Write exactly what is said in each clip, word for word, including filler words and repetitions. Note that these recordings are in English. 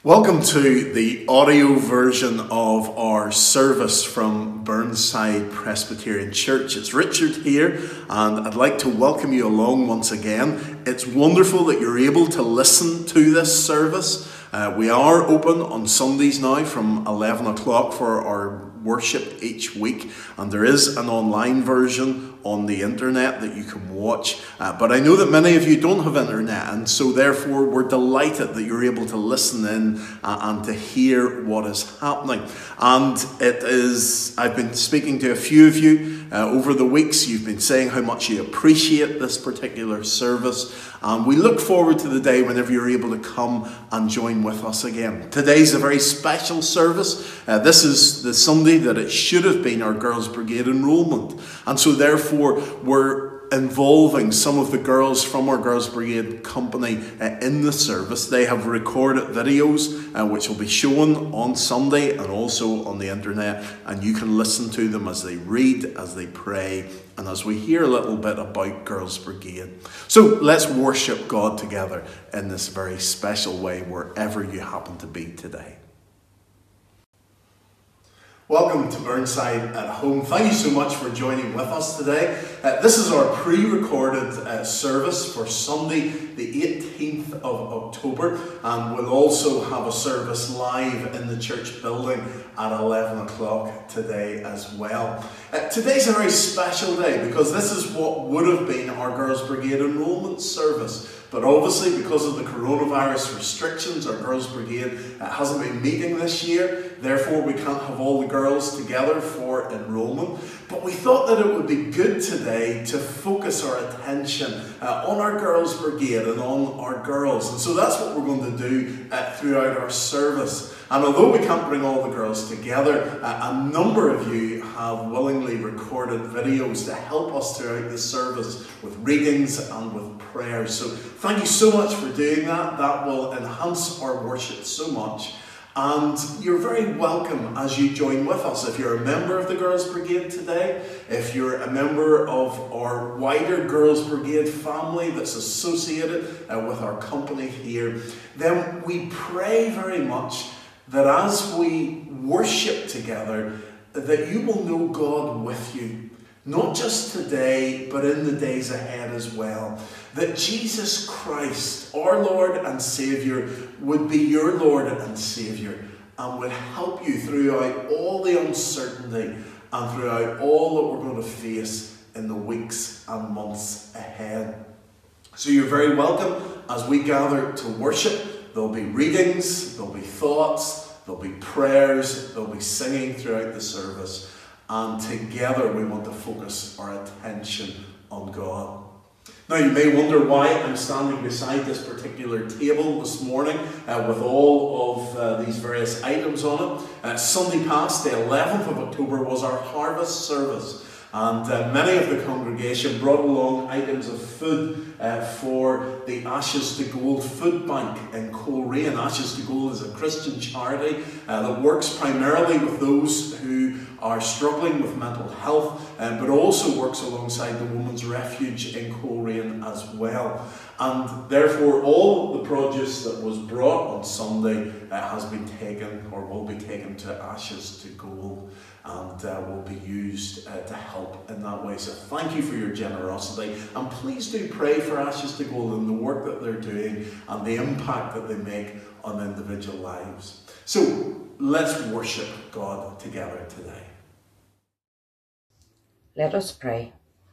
Welcome to the audio version of our service from Burnside Presbyterian Church. It's Richard here, and I'd like to welcome you along once again. It's wonderful that you're able to listen to this service. Uh, we are open on Sundays now from eleven o'clock for our worship each week, and there is an online version on the internet that you can watch, uh, but I know that many of you don't have internet, and so therefore we're delighted that you're able to listen in uh, and to hear what is happening. And it is, I've been speaking to a few of you uh, over the weeks. You've been saying how much you appreciate this particular service, and we look forward to the day whenever you're able to come and join with us again. Today's a very special service. Uh, this is the Sunday that it should have been our Girls Brigade enrolment, and so therefore we're involving some of the girls from our Girls Brigade company uh, in the service. They have recorded videos uh, which will be shown on Sunday and also on the internet, and you can listen to them as they read, as they pray, and as we hear a little bit about Girls Brigade. So let's worship God together in this very special way wherever you happen to be today. Welcome to Burnside at Home. Thank you so much for joining with us today. Uh, this is our pre-recorded uh, service for Sunday, the eighteenth of October, and we'll also have a service live in the church building at eleven o'clock today as well. Uh, today's a very special day because this is what would have been our Girls Brigade enrolment service. But obviously, because of the coronavirus restrictions, our Girls Brigade uh, hasn't been meeting this year. Therefore, we can't have all the girls together for enrolment. But we thought that it would be good today to focus our attention uh, on our Girls Brigade and on our girls. And so that's what we're going to do uh, throughout our service. And although we can't bring all the girls together, uh, a number of you have willingly recorded videos to help us throughout the service with readings and with prayers. So thank you so much for doing that. That will enhance our worship so much. And you're very welcome as you join with us. If you're a member of the Girls Brigade today, if you're a member of our wider Girls Brigade family that's associated uh, with our company here, then we pray very much that as we worship together, that you will know God with you. Not just today, but in the days ahead as well. That Jesus Christ, our Lord and Saviour, would be your Lord and Saviour and would help you throughout all the uncertainty and throughout all that we're going to face in the weeks and months ahead. So you're very welcome as we gather to worship. There'll be readings, there'll be thoughts, there'll be prayers, there'll be singing throughout the service. And together we want to focus our attention on God. Now you may wonder why I'm standing beside this particular table this morning uh, with all of uh, these various items on it. Uh, Sunday past, the eleventh of October, was our harvest service. And uh, many of the congregation brought along items of food uh, for the Ashes to Gold Food Bank in Coleraine. Ashes to Gold is a Christian charity uh, that works primarily with those who are struggling with mental health, uh, but also works alongside the Women's Refuge in Coleraine as well. And therefore all the produce that was brought on Sunday uh, has been taken or will be taken to Ashes to Gold, and uh, will be used uh, to help in that way. So thank you for your generosity, and please do pray for Ashes to Gold and the work that they're doing and the impact that they make on individual lives. So let's worship God together today. Let us pray.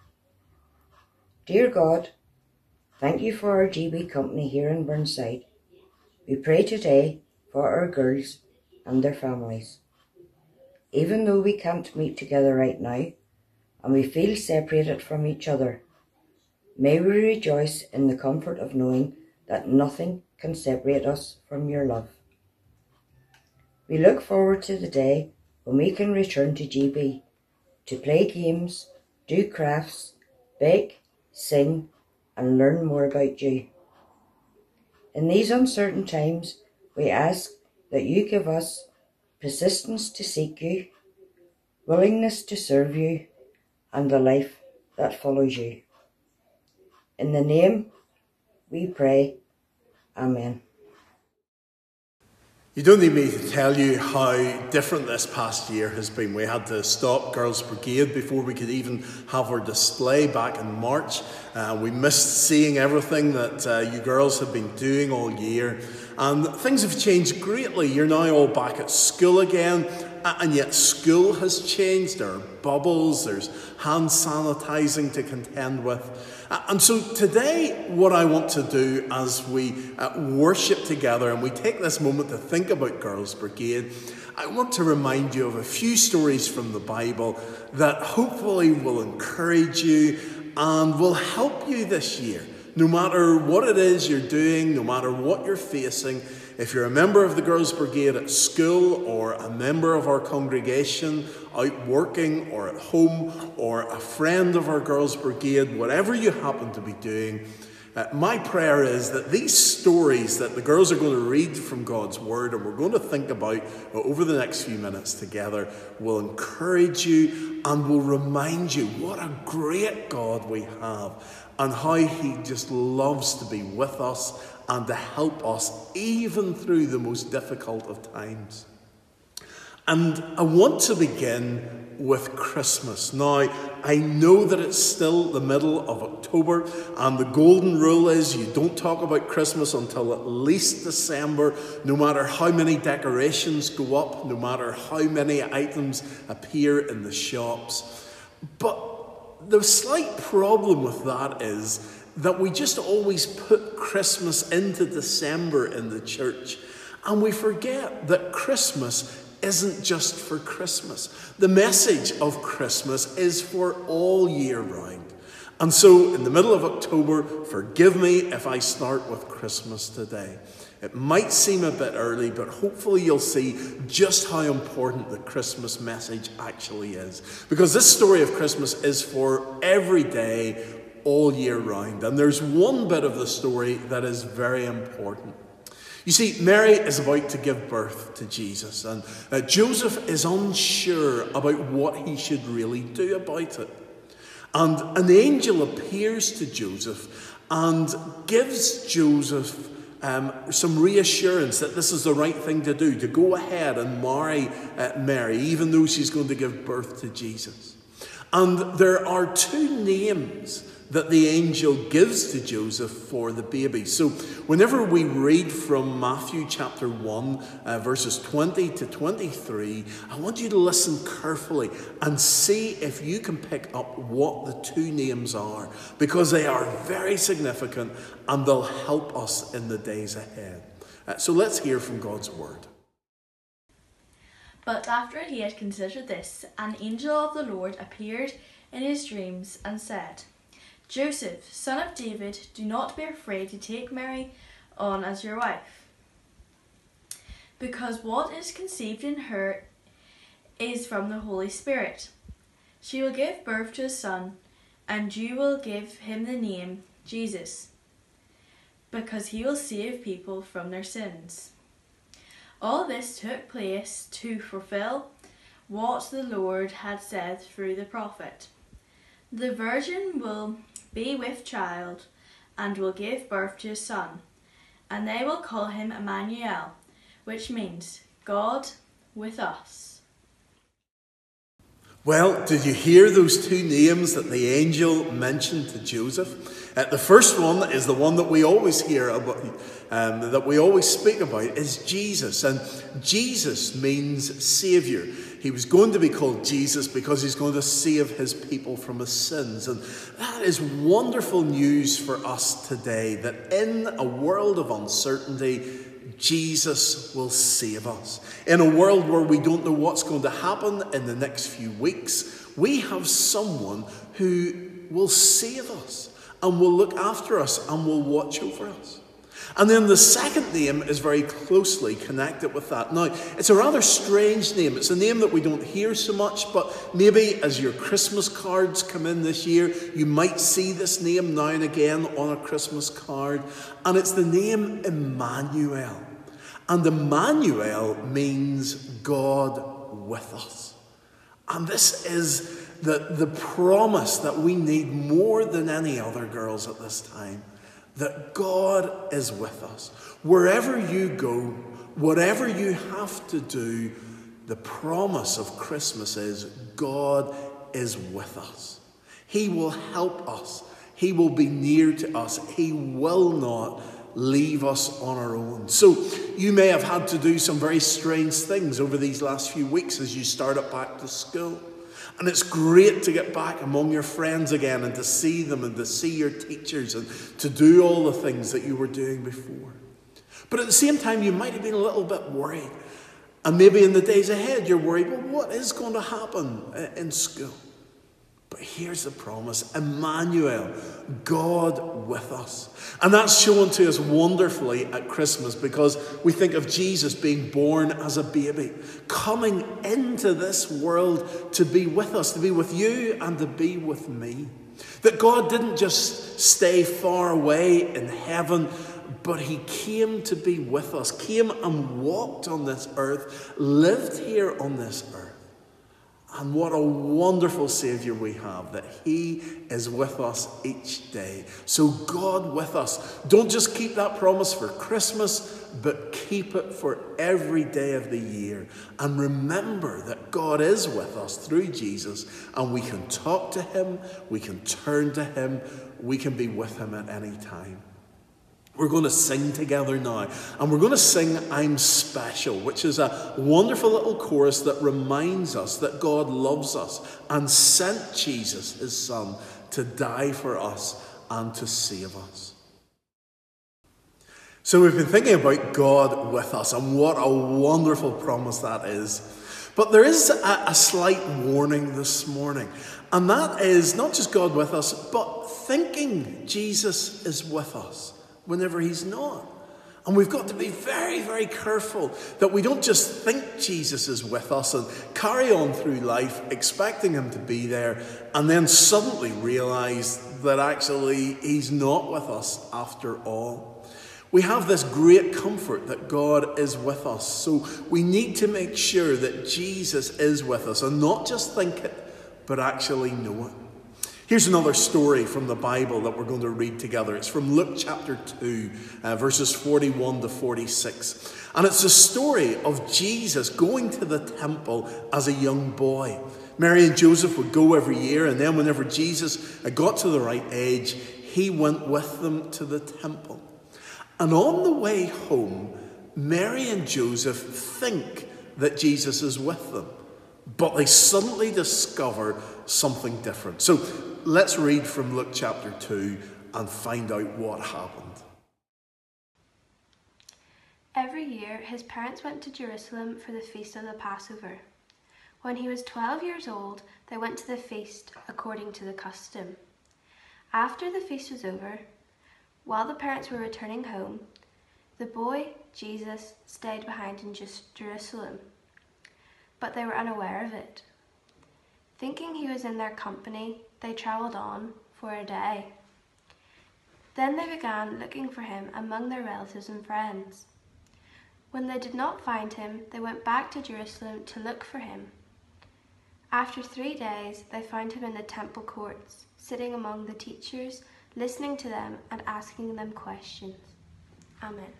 Dear God, thank you for our G B company here in Burnside. We pray today for our girls and their families. Even though we can't meet together right now, and we feel separated from each other, may we rejoice in the comfort of knowing that nothing can separate us from your love. We look forward to the day when we can return to G B to play games, do crafts, bake, sing, and learn more about you. In these uncertain times, we ask that you give us persistence to seek you, willingness to serve you, and a life that follows you. In the name we pray. Amen. You don't need me to tell you how different this past year has been. We had to stop Girls Brigade before we could even have our display back in March. Uh, we missed seeing everything that uh, you girls have been doing all year. And things have changed greatly. You're now all back at school again. And yet school has changed. There are bubbles, there's hand sanitizing to contend with. And so today, what I want to do as we uh, worship together and we take this moment to think about Girls Brigade, I want to remind you of a few stories from the Bible that hopefully will encourage you and will help you this year. No matter what it is you're doing, no matter what you're facing, if you're a member of the Girls Brigade at school or a member of our congregation out working or at home or a friend of our Girls Brigade, whatever you happen to be doing, uh, my prayer is that these stories that the girls are going to read from God's Word and we're going to think about over the next few minutes together will encourage you and will remind you what a great God we have and how He just loves to be with us and to help us even through the most difficult of times. And I want to begin with Christmas. Now, I know that it's still the middle of October, and the golden rule is you don't talk about Christmas until at least December, no matter how many decorations go up, no matter how many items appear in the shops. But the slight problem with that is that we just always put Christmas into December in the church, and we forget that Christmas isn't just for Christmas. The message of Christmas is for all year round. And so in the middle of October, forgive me if I start with Christmas today. It might seem a bit early, but hopefully you'll see just how important the Christmas message actually is. Because this story of Christmas is for every day, all year round. And there's one bit of the story that is very important. You see, Mary is about to give birth to Jesus, and uh, Joseph is unsure about what he should really do about it. And an angel appears to Joseph and gives Joseph um, some reassurance that this is the right thing to do, to go ahead and marry uh, Mary, even though she's going to give birth to Jesus. And there are two names that the angel gives to Joseph for the baby. So whenever we read from Matthew chapter one, uh, verses twenty to twenty-three, I want you to listen carefully and see if you can pick up what the two names are, because they are very significant and they'll help us in the days ahead. Uh, so let's hear from God's word. But after he had considered this, an angel of the Lord appeared in his dreams and said, Joseph, son of David, do not be afraid to take Mary on as your wife, because what is conceived in her is from the Holy Spirit. She will give birth to a son, and you will give him the name Jesus, because he will save people from their sins. All this took place to fulfill what the Lord had said through the prophet. The virgin will be with child and will give birth to a son, and they will call him Emmanuel, which means God with us. Well, did you hear those two names that the angel mentioned to Joseph? Uh, the first one is the one that we always hear about, um, that we always speak about, is Jesus. And Jesus means Saviour. He was going to be called Jesus because he's going to save his people from his sins. And that is wonderful news for us today, that in a world of uncertainty, Jesus will save us. In a world where we don't know what's going to happen in the next few weeks, we have someone who will save us and will look after us and will watch over us. And then the second name is very closely connected with that. Now, it's a rather strange name. It's a name that we don't hear so much, but maybe as your Christmas cards come in this year, you might see this name now and again on a Christmas card. And it's the name Emmanuel. And Emmanuel means God with us. And this is the, the promise that we need more than any other girls at this time. That God is with us. Wherever you go, whatever you have to do, the promise of Christmas is God is with us. He will help us. He will be near to us. He will not leave us on our own. So you may have had to do some very strange things over these last few weeks as you started back to school. And it's great to get back among your friends again and to see them and to see your teachers and to do all the things that you were doing before. But at the same time, you might have been a little bit worried. And maybe in the days ahead, you're worried, well, what is going to happen in school? But here's the promise, Emmanuel, God with us. And that's shown to us wonderfully at Christmas because we think of Jesus being born as a baby, coming into this world to be with us, to be with you and to be with me. That God didn't just stay far away in heaven, but he came to be with us, came and walked on this earth, lived here on this earth. And what a wonderful Saviour we have, that he is with us each day. So God with us. Don't just keep that promise for Christmas, but keep it for every day of the year. And remember that God is with us through Jesus, and we can talk to him, we can turn to him, we can be with him at any time. We're going to sing together now, and we're going to sing I'm Special, which is a wonderful little chorus that reminds us that God loves us and sent Jesus, his son, to die for us and to save us. So we've been thinking about God with us, and what a wonderful promise that is. But there is a, a slight warning this morning, and that is not just God with us, but thinking Jesus is with us whenever he's not. And we've got to be very, very careful that we don't just think Jesus is with us and carry on through life expecting him to be there and then suddenly realize that actually he's not with us after all. We have this great comfort that God is with us. So we need to make sure that Jesus is with us and not just think it, but actually know it. Here's another story from the Bible that we're going to read together. It's from Luke chapter two, uh, verses forty-one to forty-six. And it's a story of Jesus going to the temple as a young boy. Mary and Joseph would go every year, and then whenever Jesus got to the right age, he went with them to the temple. And on the way home, Mary and Joseph think that Jesus is with them, but they suddenly discover something different. So let's read from Luke chapter two and find out what happened. Every year, his parents went to Jerusalem for the feast of the Passover. When he was twelve years old, they went to the feast according to the custom. After the feast was over, while the parents were returning home, the boy, Jesus, stayed behind in Jerusalem, but they were unaware of it. Thinking he was in their company, they travelled on for a day. Then they began looking for him among their relatives and friends. When they did not find him, they went back to Jerusalem to look for him. After three days, they found him in the temple courts, sitting among the teachers, listening to them and asking them questions. Amen.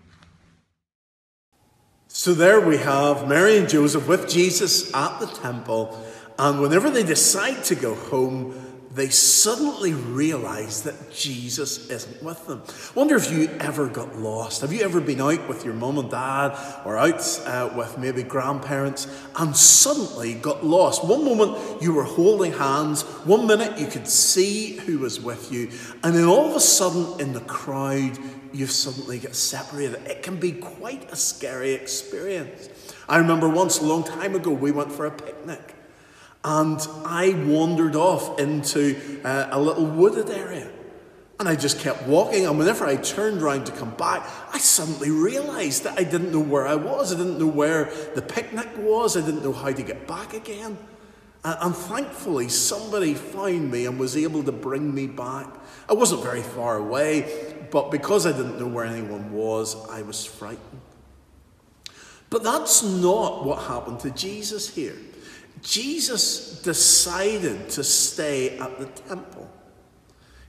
So there we have Mary and Joseph with Jesus at the temple, and whenever they decide to go home, they suddenly realize that Jesus isn't with them. I wonder if you ever got lost. Have you ever been out with your mum and dad or out uh, with maybe grandparents and suddenly got lost? One moment you were holding hands, one minute you could see who was with you, and then all of a sudden in the crowd, you suddenly get separated. It can be quite a scary experience. I remember once, a long time ago, we went for a picnic. And I wandered off into uh, a little wooded area. And I just kept walking. And whenever I turned around to come back, I suddenly realized that I didn't know where I was. I didn't know where the picnic was. I didn't know how to get back again. And, and thankfully, somebody found me and was able to bring me back. I wasn't very far away, but because I didn't know where anyone was, I was frightened. But that's not what happened to Jesus here. Jesus decided to stay at the temple.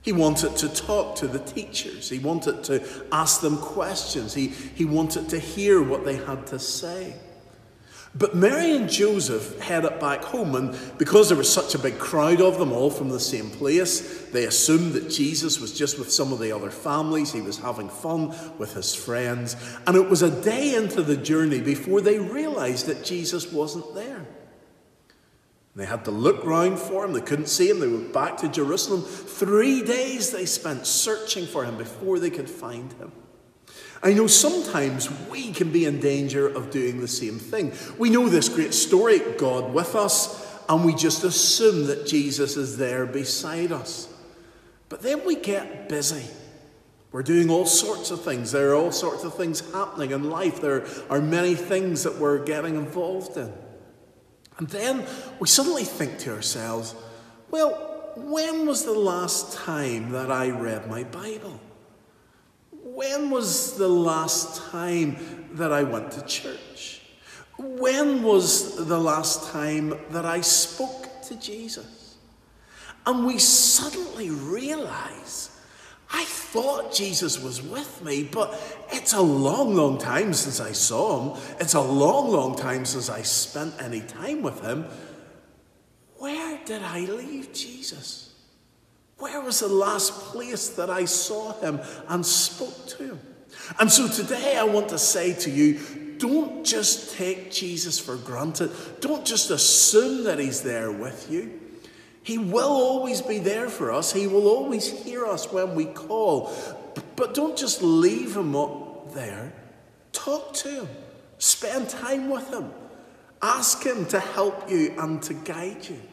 He wanted to talk to the teachers. He wanted to ask them questions. He, he wanted to hear what they had to say. But Mary and Joseph headed back home, and because there was such a big crowd of them all from the same place, they assumed that Jesus was just with some of the other families. He was having fun with his friends. And it was a day into the journey before they realized that Jesus wasn't there. They had to look round for him. They couldn't see him. They went back to Jerusalem. Three days they spent searching for him before they could find him. I know sometimes we can be in danger of doing the same thing. We know this great story, God with us, and we just assume that Jesus is there beside us. But then we get busy. We're doing all sorts of things. There are all sorts of things happening in life. There are many things that we're getting involved in. And then we suddenly think to ourselves, well, when was the last time that I read my Bible? When was the last time that I went to church? When was the last time that I spoke to Jesus? And we suddenly realize, I thought Jesus was with me, but it's a long, long time since I saw him. It's a long, long time since I spent any time with him. Where did I leave Jesus? Where was the last place that I saw him and spoke to him? And so today I want to say to you, don't just take Jesus for granted. Don't just assume that he's there with you. He will always be there for us. He will always hear us when we call. But don't just leave him up there. Talk to him. Spend time with him. Ask him to help you and to guide you.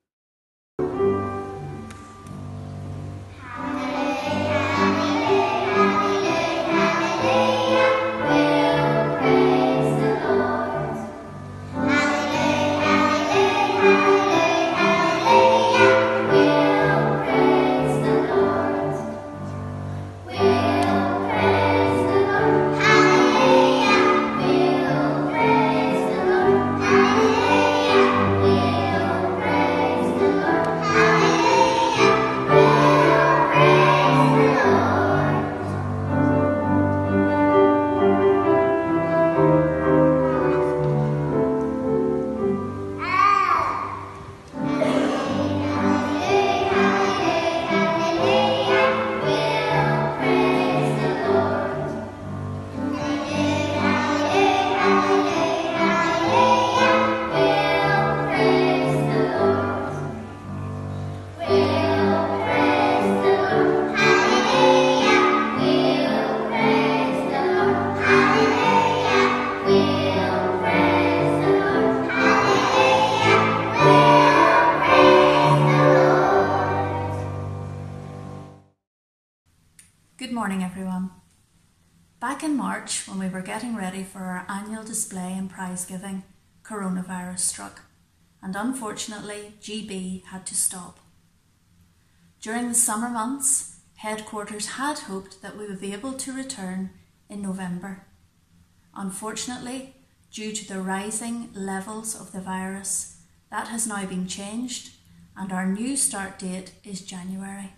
Good morning, everyone. Back in March, when we were getting ready for our annual display and prize giving, coronavirus struck, and unfortunately G B had to stop. During the summer months, headquarters had hoped that we would be able to return in November. Unfortunately, due to the rising levels of the virus, that has now been changed, and our new start date is January.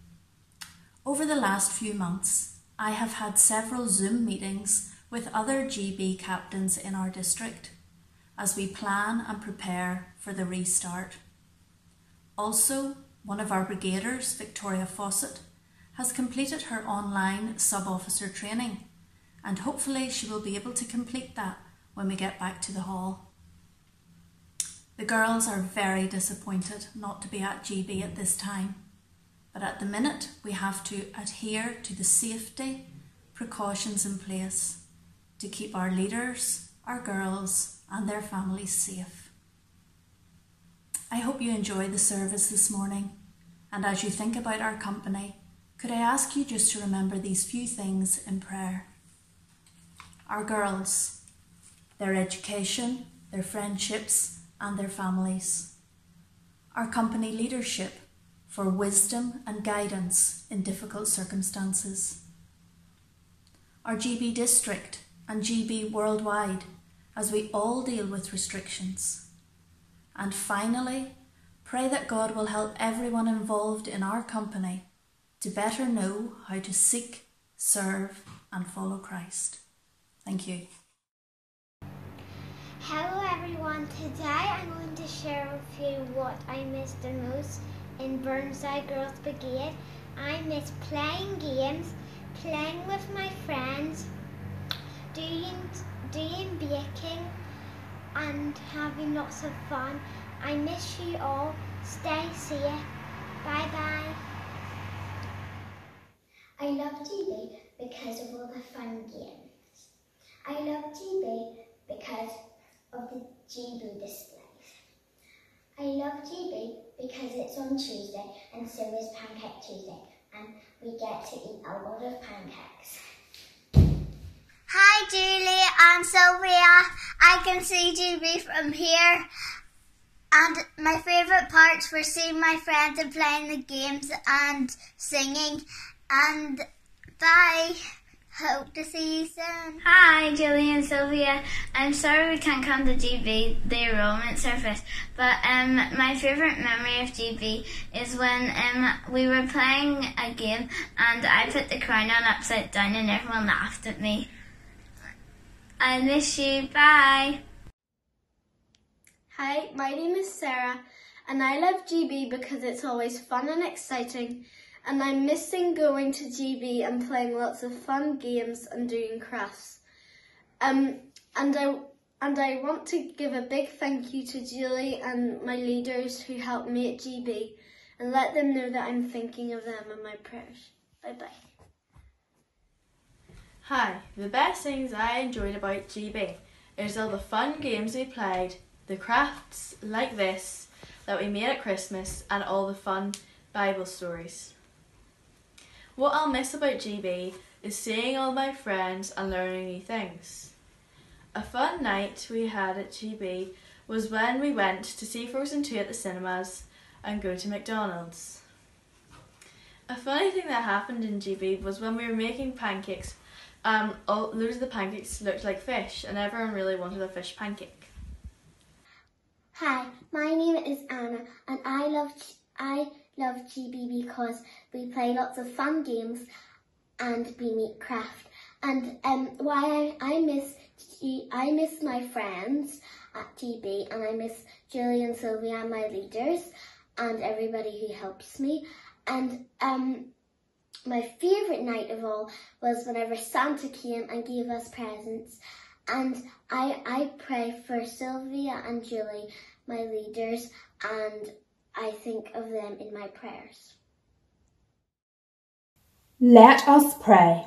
Over the last few months, I have had several Zoom meetings with other G B captains in our district as we plan and prepare for the restart. Also, one of our brigaders, Victoria Fawcett, has completed her online sub-officer training, and hopefully she will be able to complete that when we get back to the hall. The girls are very disappointed not to be at G B at this time. But at the minute, we have to adhere to the safety precautions in place to keep our leaders, our girls, and their families safe. I hope you enjoyed the service this morning, and as you think about our company, could I ask you just to remember these few things in prayer? Our girls, their education, their friendships, and their families. Our company leadership, for wisdom and guidance in difficult circumstances. Our G B district and G B worldwide as we all deal with restrictions. And finally, pray that God will help everyone involved in our company to better know how to seek, serve and follow Christ. Thank you. Hello everyone, today I'm going to share with you what I miss the most in Burnside Girls Brigade. I miss playing games, playing with my friends, doing, doing baking and having lots of fun. I miss you all. Stay safe. Bye bye. I love G B because of all the fun games. I love G B because of the G B displays. I love G B because it's on Tuesday and so is Pancake Tuesday and we get to eat a lot of pancakes. Hi Julie, I'm Sylvia. I can see G B from here. And my favourite parts were seeing my friends and playing the games and singing. And bye. Hope to see you soon. Hi, Julie and Sylvia. I'm sorry we can't come to G B, the enrolment service, but um, my favourite memory of G B is when um, we were playing a game and I put the crown on upside down and everyone laughed at me. I miss you. Bye. Hi, my name is Sarah and I love G B because it's always fun and exciting, and I'm missing going to G B and playing lots of fun games and doing crafts. Um, and I and I want to give a big thank you to Julie and my leaders who helped me at G B and let them know that I'm thinking of them in my prayers. Bye bye. Hi, the best things I enjoyed about G B is all the fun games we played, the crafts like this that we made at Christmas, and all the fun Bible stories. What I'll miss about G B is seeing all my friends and learning new things. A fun night we had at G B was when we went to see Frozen two at the cinemas and go to McDonald's. A funny thing that happened in G B was when we were making pancakes, um, all, loads of the pancakes looked like fish and everyone really wanted a fish pancake. Hi, my name is Anna and I love I love G B because we play lots of fun games and we make craft. And um, why I, I miss G, I miss my friends at G B, and I miss Julie and Sylvia, my leaders, and everybody who helps me. And um, my favourite night of all was whenever Santa came and gave us presents. And I, I pray for Sylvia and Julie, my leaders, and I think of them in my prayers. Let us pray.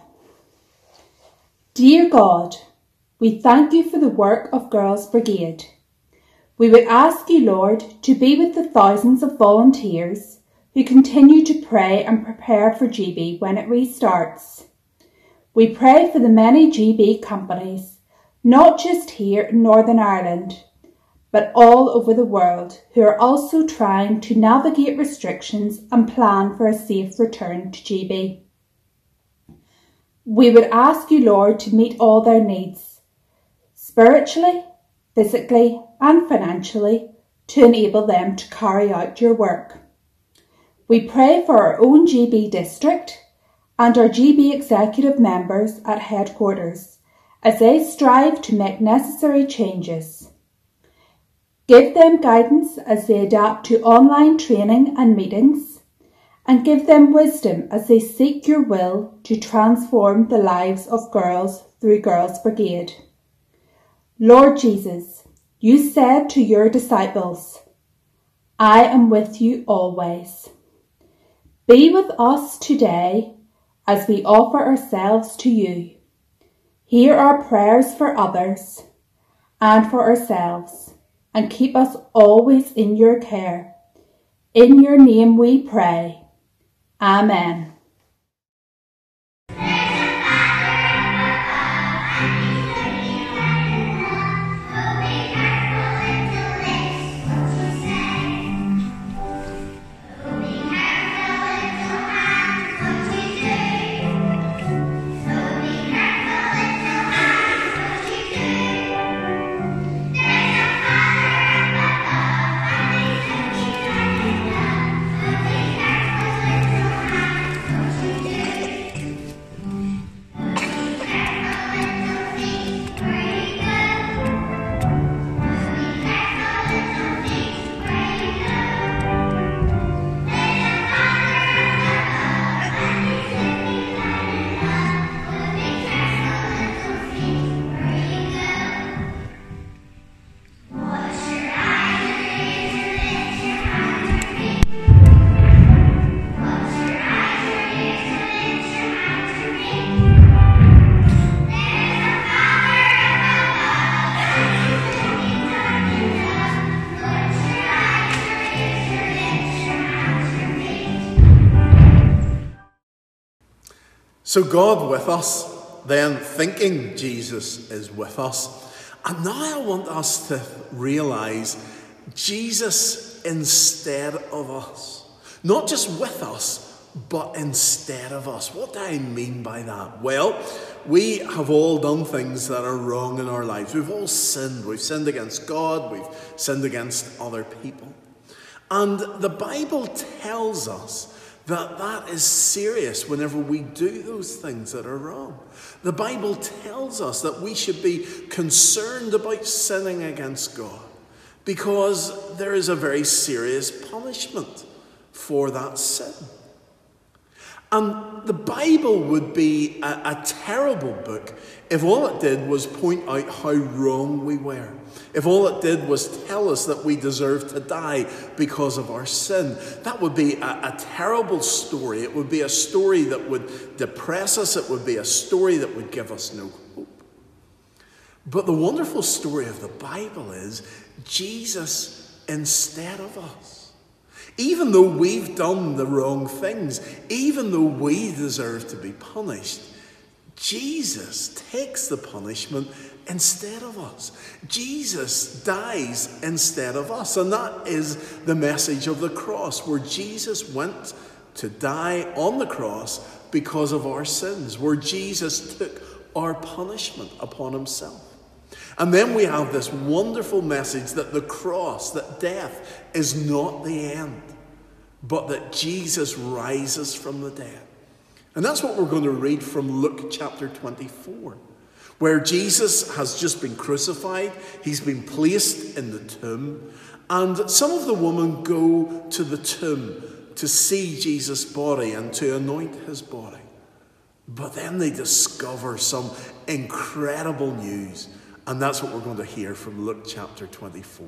Dear God, we thank you for the work of Girls Brigade. We would ask you, Lord, to be with the thousands of volunteers who continue to pray and prepare for G B when it restarts. We pray for the many G B companies, not just here in Northern Ireland, but all over the world, who are also trying to navigate restrictions and plan for a safe return to G B. We would ask you, Lord, to meet all their needs, spiritually, physically and financially, to enable them to carry out your work. We pray for our own G B district and our G B executive members at headquarters as they strive to make necessary changes. Give them guidance as they adapt to online training and meetings, and give them wisdom as they seek your will to transform the lives of girls through Girls Brigade. Lord Jesus, you said to your disciples, I am with you always. Be with us today as we offer ourselves to you. Hear our prayers for others and for ourselves, and keep us always in your care. In your name we pray. Amen. So God with us, then thinking Jesus is with us. And now I want us to realise Jesus instead of us. Not just with us, but instead of us. What do I mean by that? Well, we have all done things that are wrong in our lives. We've all sinned. We've sinned against God. We've sinned against other people. And the Bible tells us that that is serious whenever we do those things that are wrong. The Bible tells us that we should be concerned about sinning against God because there is a very serious punishment for that sin. And the Bible would be a, a terrible book if all it did was point out how wrong we were. If all it did was tell us that we deserve to die because of our sin. That would be a, a terrible story. It would be a story that would depress us. It would be a story that would give us no hope. But the wonderful story of the Bible is Jesus instead of us. Even though we've done the wrong things, even though we deserve to be punished, Jesus takes the punishment instead of us. Jesus dies instead of us. And that is the message of the cross, where Jesus went to die on the cross because of our sins, where Jesus took our punishment upon himself. And then we have this wonderful message that the cross, that death is not the end, but that Jesus rises from the dead. And that's what we're going to read from Luke chapter twenty-four, where Jesus has just been crucified. He's been placed in the tomb. And some of the women go to the tomb to see Jesus' body and to anoint his body. But then they discover some incredible news. And that's what we're going to hear from Luke chapter twenty-four.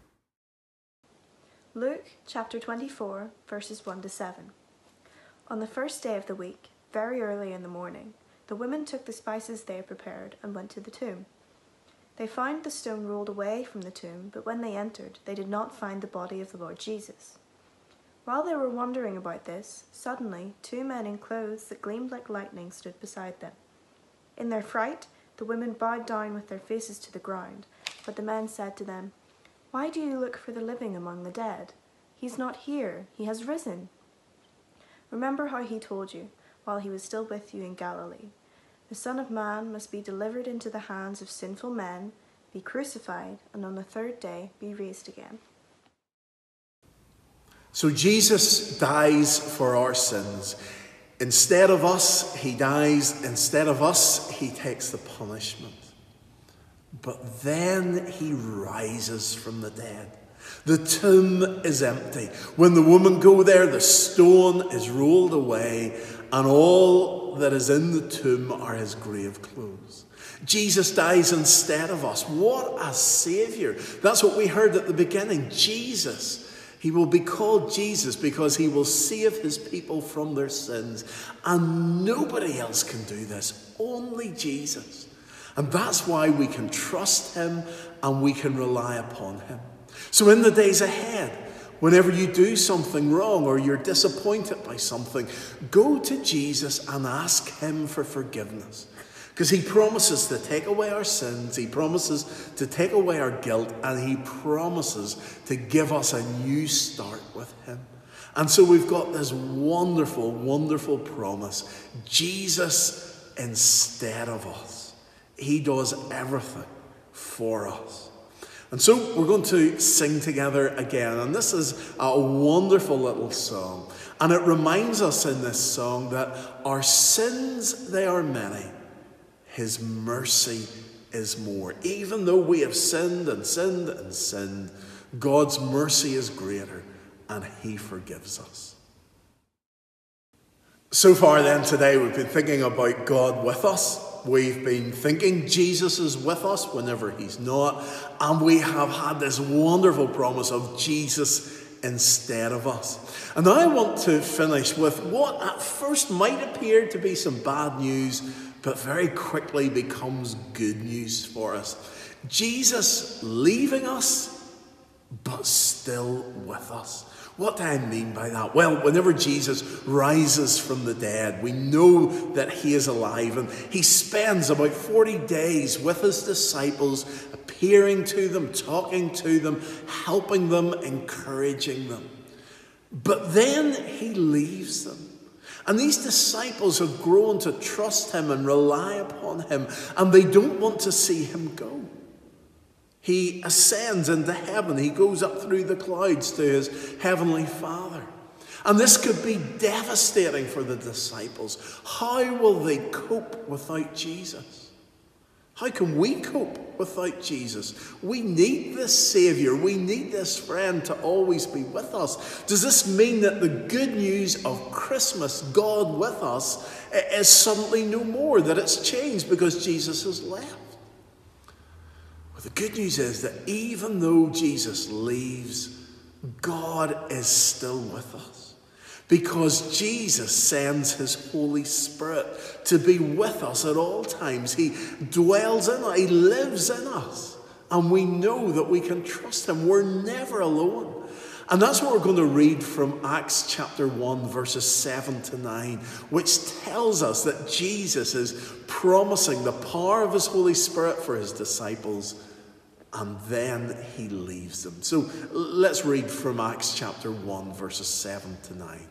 Luke chapter twenty-four, verses one to seven. On the first day of the week, very early in the morning, the women took the spices they had prepared and went to the tomb. They found the stone rolled away from the tomb, but when they entered, they did not find the body of the Lord Jesus. While they were wondering about this, suddenly two men in clothes that gleamed like lightning stood beside them. In their fright, the women bowed down with their faces to the ground, but the men said to them, "Why do you look for the living among the dead? He's not here, he has risen. Remember how he told you, while he was still with you in Galilee, the Son of Man must be delivered into the hands of sinful men, be crucified, and on the third day be raised again." So Jesus dies for our sins. Instead of us, he dies. Instead of us, he takes the punishment. But then he rises from the dead. The tomb is empty. When the women go there, the stone is rolled away, and all that is in the tomb are his grave clothes. Jesus dies instead of us. What a Saviour. That's what we heard at the beginning. Jesus. He will be called Jesus because he will save his people from their sins. And nobody else can do this. Only Jesus. And that's why we can trust him and we can rely upon him. So in the days ahead, whenever you do something wrong or you're disappointed by something, go to Jesus and ask him for forgiveness. Because he promises to take away our sins, he promises to take away our guilt, and he promises to give us a new start with him. And so we've got this wonderful, wonderful promise. Jesus instead of us. He does everything for us. And so we're going to sing together again. And this is a wonderful little song. And it reminds us in this song that our sins, they are many. His mercy is more. Even though we have sinned and sinned and sinned, God's mercy is greater and he forgives us. So far then today we've been thinking about God with us. We've been thinking Jesus is with us whenever he's not. And we have had this wonderful promise of Jesus instead of us. And now I want to finish with what at first might appear to be some bad news, but very quickly becomes good news for us. Jesus leaving us, but still with us. What do I mean by that? Well, whenever Jesus rises from the dead, we know that he is alive, and he spends about forty days with his disciples, appearing to them, talking to them, helping them, encouraging them. But then he leaves them. And these disciples have grown to trust him and rely upon him, and they don't want to see him go. He ascends into heaven. He goes up through the clouds to his heavenly Father. And this could be devastating for the disciples. How will they cope without Jesus? How can we cope without Jesus? We need this Savior. We need this friend to always be with us. Does this mean that the good news of Christmas, God with us, is suddenly no more? That it's changed because Jesus has left? Well, the good news is that even though Jesus leaves, God is still with us. Because Jesus sends his Holy Spirit to be with us at all times. He dwells in us. He lives in us. And we know that we can trust him. We're never alone. And that's what we're going to read from Acts chapter one, verses seven to nine, which tells us that Jesus is promising the power of his Holy Spirit for his disciples. And then he leaves them. So let's read from Acts chapter one, verses seven to nine.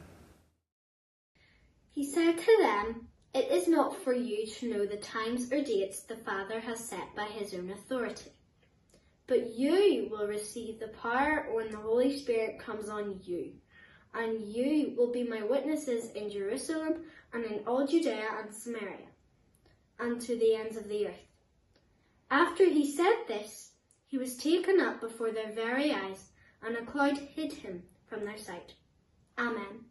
He said to them, "It is not for you to know the times or dates the Father has set by his own authority. But you will receive the power when the Holy Spirit comes on you. And you will be my witnesses in Jerusalem and in all Judea and Samaria, and to the ends of the earth." After he said this, he was taken up before their very eyes, and a cloud hid him from their sight. Amen.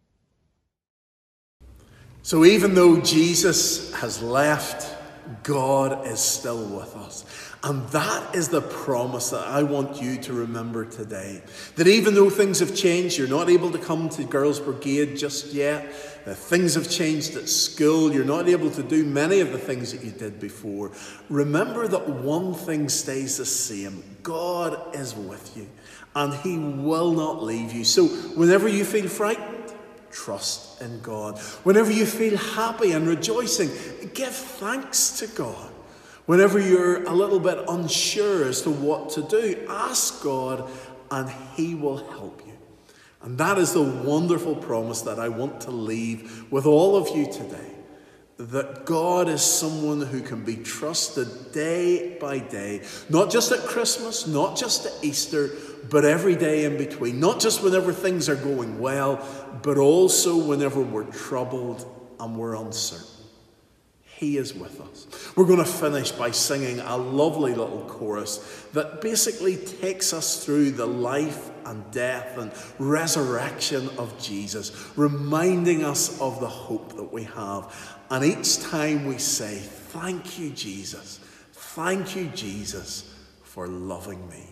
So even though Jesus has left, God is still with us. And that is the promise that I want you to remember today. That even though things have changed, you're not able to come to Girls Brigade just yet. Uh, things have changed at school. You're not able to do many of the things that you did before. Remember that one thing stays the same. God is with you. And he will not leave you. So whenever you feel frightened, trust in God. Whenever you feel happy and rejoicing, give thanks to God. Whenever you're a little bit unsure as to what to do, ask God and he will help you. And that is the wonderful promise that I want to leave with all of you today. That God is someone who can be trusted day by day. Not just at Christmas, not just at Easter, but every day in between. Not just whenever things are going well, but also whenever we're troubled and we're uncertain. He is with us. We're going to finish by singing a lovely little chorus that basically takes us through the life and death and resurrection of Jesus, reminding us of the hope that we have. And each time we say, "Thank you, Jesus. Thank you, Jesus, for loving me."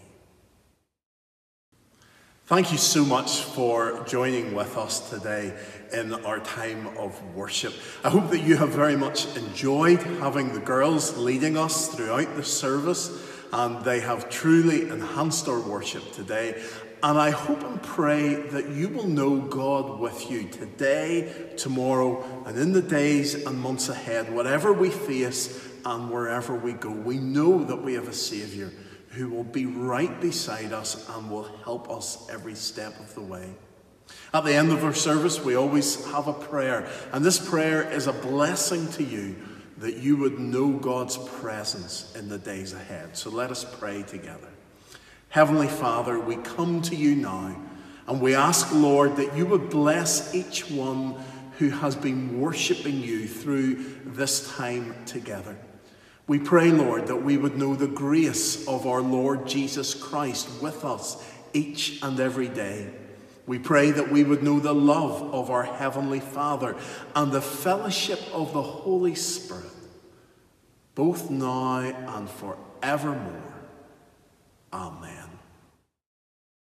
Thank you so much for joining with us today in our time of worship. I hope that you have very much enjoyed having the girls leading us throughout the service, and they have truly enhanced our worship today. And I hope and pray that you will know God with you today, tomorrow, and in the days and months ahead, whatever we face and wherever we go. We know that we have a Saviour who will be right beside us and will help us every step of the way. At the end of our service, we always have a prayer. And this prayer is a blessing to you that you would know God's presence in the days ahead. So let us pray together. Heavenly Father, we come to you now and we ask, Lord, that you would bless each one who has been worshipping you through this time together. We pray, Lord, that we would know the grace of our Lord Jesus Christ with us each and every day. We pray that we would know the love of our Heavenly Father and the fellowship of the Holy Spirit, both now and forevermore. Amen.